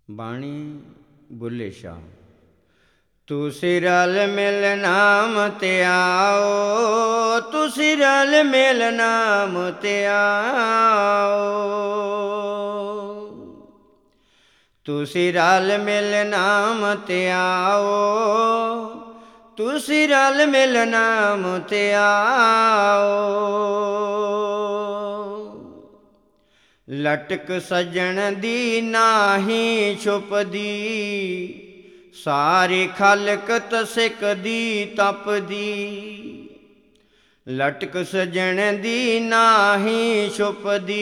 ਬਾਣੀ ਬੁੱਲੇ ਸ਼ਾਹ। ਤੁਸੀਂ ਰਲ ਮਿਲ ਨਾਮ ਤੇ ਆਓ, ਤੁਸੀਂ ਰਲ ਮਿਲ ਨਾਮ ਤੇ ਆਓ, ਤੁਸੀਂ ਰਲ ਮਿਲ ਨਾਮ ਤੇ ਆਓ, ਤੁਸੀਂ ਰਲ ਮਿਲ ਨਾਮ ਤੇ ਆਓ। ਲਟਕ ਸੱਜਣ ਦੀ ਨਾਹੀਂ ਛੁਪਦੀ, ਸਾਰੀ ਖਲਕਤ ਸਿੱਕਦੀ ਤਪਦੀ। ਲਟਕ ਸੱਜਣ ਦੀ ਨਾਹੀਂ ਛੁਪਦੀ,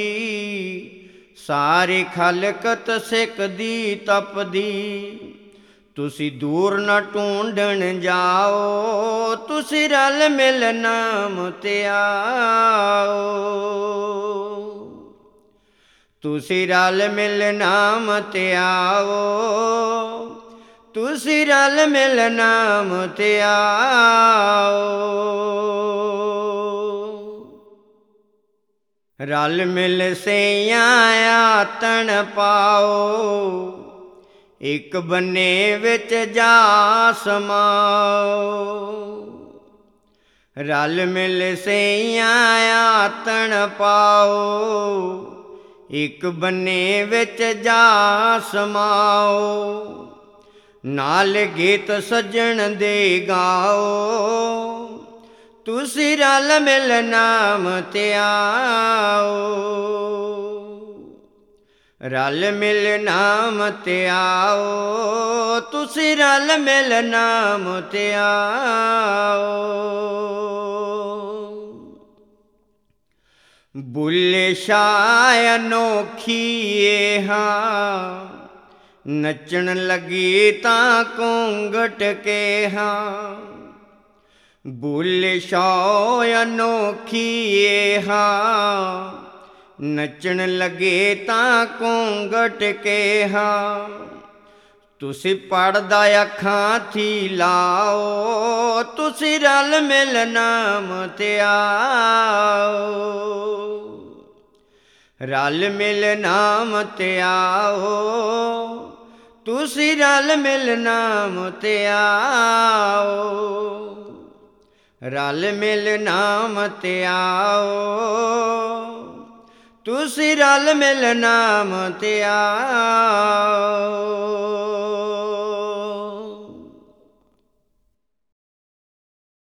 ਸਾਰੀ ਖਲਕਤ ਸਿੱਕਦੀ ਤਪਦੀ। ਤੁਸੀਂ ਦੂਰ ਨਾ ਢੂੰਡਣ ਜਾਓ, ਤੁਸੀਂ ਰਲ ਮਿਲ ਨਾਮ ਤੇ ਆਓ, ਤੁਸੀਂ ਰਲ ਮਿਲ ਨਾਮ ਤੇ ਆਓ, ਤੁਸੀਂ ਰਲ ਮਿਲ ਨਾਮ ਤੇ ਆਓ। ਰਲ ਮਿਲ ਸਈਆਂ ਆਤਣ ਪਾਓ, ਇੱਕ ਬੰਨੇ ਵਿੱਚ ਜਾ ਸਮਾਓ। ਰਲ ਮਿਲ ਸਈਆਂ ਆਤਣ ਪਾਓ, ਇੱਕ ਬੰਨੇ ਵਿੱਚ ਜਾ ਸਮਾਓ। ਨਾਲ ਗੀਤ ਸੱਜਣ ਦੇ ਗਾਓ, ਤੁਸੀਂ ਰਲ ਮਿਲ ਨਾਮ ਤੇ ਆਓ, ਰਲ ਮਿਲ ਨਾਮ ਤੇ ਆਓ, ਤੁਸੀਂ ਰਲ ਮਿਲ ਨਾਮ ਤੇ ਆਓ। ਬੁੱਲੇ ਸ਼ਾਹ ਅਨੋਖੀ ਏ ਹਾਂ, ਨੱਚਣ ਲੱਗੀ ਤਾਂ ਘੂੰਘਟ ਕੇ ਹਾਂ। ਬੁੱਲੇ ਸ਼ਾਹ ਅਨੋਖੀ ਏ ਹਾਂ, ਨੱਚਣ ਲੱਗੇ ਤਾਂ ਘੂੰਘਟ ਕੇ ਹਾਂ। ਤੁਸੀਂ ਪੜਦਾ ਅੱਖਾਂ ਥੀ ਲਾਓ, ਤੁਸੀਂ ਰਲ ਮਿਲ ਨਾਮ ਤੇ ਆਓ, ਰਲ ਮਿਲ ਨਾਮ ਤੇ ਆਓ, ਤੁਸੀਂ ਰਲ ਮਿਲ ਨਾਮ ਤੇ ਆਓ, ਰਲ ਮਿਲ ਨਾਮ ਤੇ ਆਓ, ਤੁਸੀਂ ਰਲ ਮਿਲ ਨਾਮ ਤੇ ਆਓ।